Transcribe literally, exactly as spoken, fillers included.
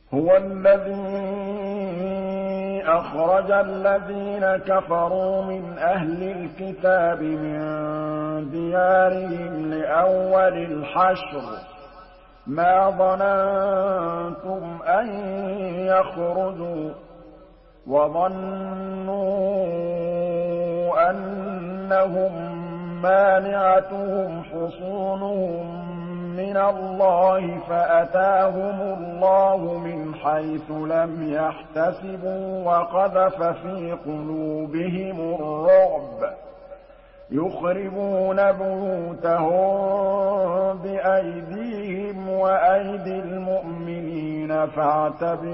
هُوَ الَّذِي أَخْرَجَ الَّذِينَ كَفَرُوا مِنْ أَهْلِ الْكِتَابِ مِن دِيَارِهِمْ لِأَوَّلِ الْحَشْرِ مَا ظَنَنتُمْ أَن يَخْرُجُوا وَظَنُّوا أَنَّهُم مَّانِعَتُهُمْ حُصُونُهُم مِّنَ اللَّهِ فَأَتَاهُمُ اللَّهُ مِنْ حَيْثُ لَمْ يَحْتَسِبُوا وَقَذَفَ فِي قُلُوبِهِمُ الرُّعْبَ يُخْرِبُونَ بُيُوتَهُم بِأَيْدِيهِمْ وَأَيْدِي الْمُؤْمِنِينَ فَاعْتَبِرُوا يَا أُولِي الْأَبْصَارِ.